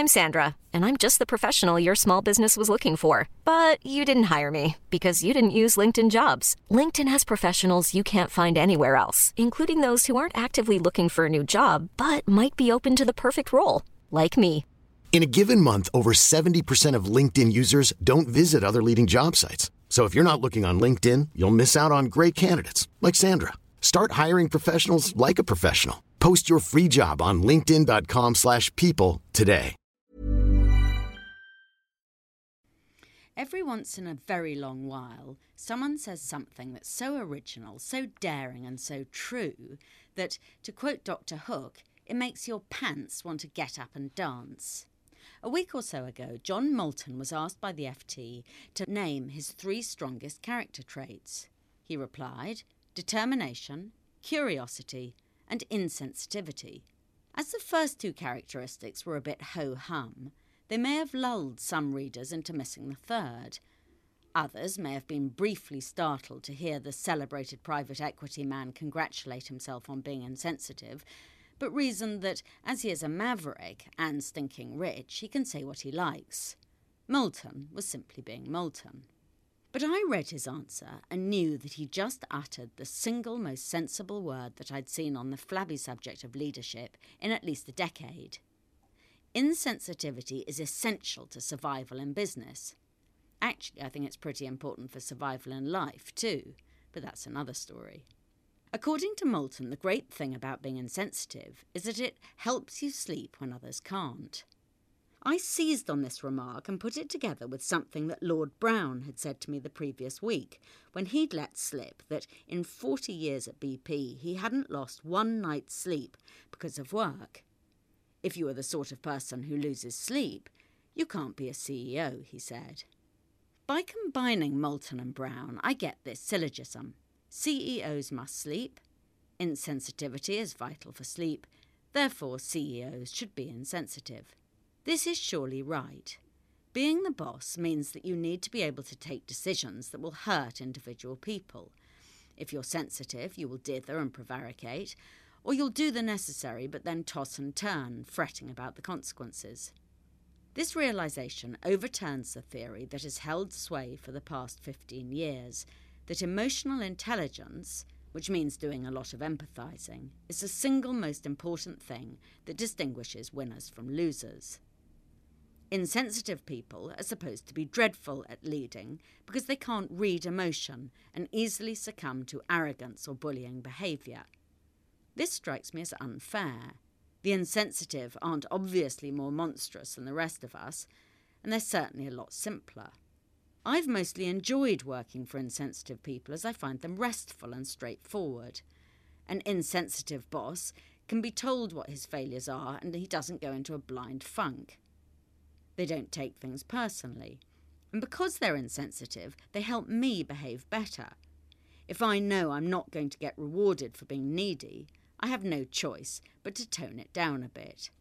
I'm Sandra, and I'm just the professional your small business was looking for. But you didn't hire me because you didn't use LinkedIn Jobs. LinkedIn has professionals you can't find anywhere else, including those who aren't actively looking for a new job, but might be open to the perfect role, like me. In a given month, over 70% of LinkedIn users don't visit other leading job sites. So if you're not looking on LinkedIn, you'll miss out on great candidates like Sandra. Start hiring professionals like a professional. Post your free job on linkedin.com/people today. Every once in a very long while, someone says something that's so original, so daring and so true that, to quote Dr. Hook, it makes your pants want to get up and dance. A week or so ago, John Moulton was asked by the FT to name his 3 strongest character traits. He replied, determination, curiosity, and insensitivity. As the first 2 characteristics were a bit ho-hum, they may have lulled some readers into missing the third. Others may have been briefly startled to hear the celebrated private equity man congratulate himself on being insensitive, but reasoned that, as he is a maverick and stinking rich, he can say what he likes. Moulton was simply being Moulton. But I read his answer and knew that he just uttered the single most sensible word that I'd seen on the flabby subject of leadership in at least a decade. Insensitivity is essential to survival in business. Actually, I think it's pretty important for survival in life too, but that's another story. According to Moulton, the great thing about being insensitive is that it helps you sleep when others can't. I seized on this remark and put it together with something that Lord Brown had said to me the previous week, when he'd let slip that in 40 years at BP he hadn't lost one night's sleep because of work. If you are the sort of person who loses sleep, you can't be a CEO, he said. By combining Moulton and Brown, I get this syllogism. CEOs must sleep. Insensitivity is vital for sleep. Therefore, CEOs should be insensitive. This is surely right. Being the boss means that you need to be able to take decisions that will hurt individual people. If you're sensitive, you will dither and prevaricate, or you'll do the necessary but then toss and turn, fretting about the consequences. This realisation overturns the theory that has held sway for the past 15 years, that emotional intelligence, which means doing a lot of empathising, is the single most important thing that distinguishes winners from losers. Insensitive people are supposed to be dreadful at leading because they can't read emotion and easily succumb to arrogance or bullying behaviour. This strikes me as unfair. The insensitive aren't obviously more monstrous than the rest of us, and they're certainly a lot simpler. I've mostly enjoyed working for insensitive people as I find them restful and straightforward. An insensitive boss can be told what his failures are and he doesn't go into a blind funk. They don't take things personally. And because they're insensitive, they help me behave better. If I know I'm not going to get rewarded for being needy, I have no choice but to tone it down a bit.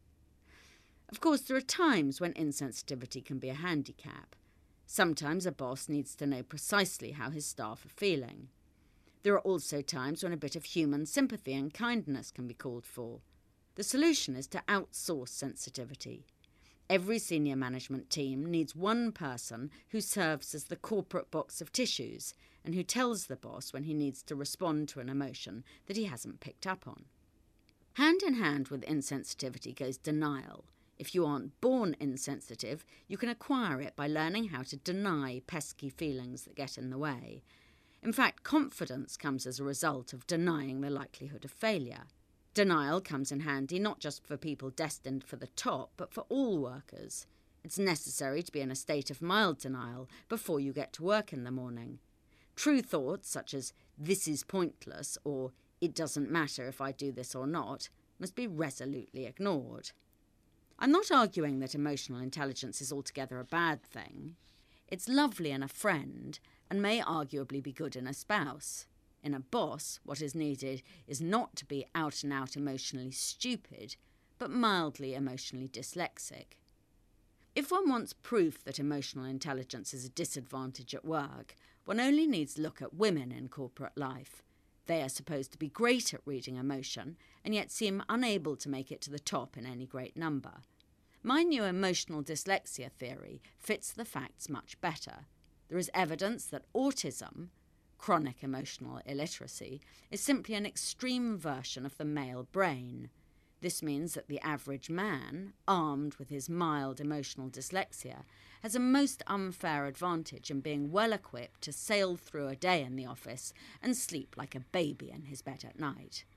Of course, there are times when insensitivity can be a handicap. Sometimes a boss needs to know precisely how his staff are feeling. There are also times when a bit of human sympathy and kindness can be called for. The solution is to outsource sensitivity. Every senior management team needs one person who serves as the corporate box of tissues and who tells the boss when he needs to respond to an emotion that he hasn't picked up on. Hand in hand with insensitivity goes denial. If you aren't born insensitive, you can acquire it by learning how to deny pesky feelings that get in the way. In fact, confidence comes as a result of denying the likelihood of failure. Denial comes in handy not just for people destined for the top, but for all workers. It's necessary to be in a state of mild denial before you get to work in the morning. True thoughts such as, "this is pointless," or "it doesn't matter if I do this or not," must be resolutely ignored. I'm not arguing that emotional intelligence is altogether a bad thing. It's lovely in a friend and may arguably be good in a spouse. In a boss, what is needed is not to be out-and-out emotionally stupid, but mildly emotionally dyslexic. If one wants proof that emotional intelligence is a disadvantage at work, one only needs look at women in corporate life. They are supposed to be great at reading emotion, and yet seem unable to make it to the top in any great number. My new emotional dyslexia theory fits the facts much better. There is evidence that autism, chronic emotional illiteracy, is simply an extreme version of the male brain. This means that the average man, armed with his mild emotional dyslexia, has a most unfair advantage in being well equipped to sail through a day in the office and sleep like a baby in his bed at night.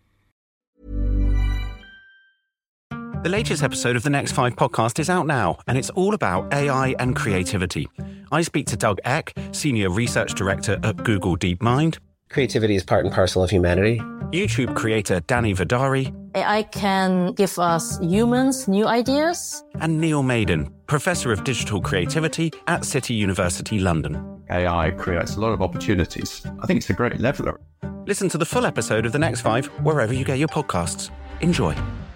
The latest episode of the Next 5 podcast is out now, and it's all about AI and creativity. I speak to Doug Eck, Senior Research Director at Google DeepMind. Creativity is part and parcel of humanity. YouTube creator Danny Vidari. AI can give us humans new ideas. And Neil Maiden, Professor of Digital Creativity at City University London. AI creates a lot of opportunities. I think it's a great leveler. Listen to the full episode of the Next 5 wherever you get your podcasts. Enjoy.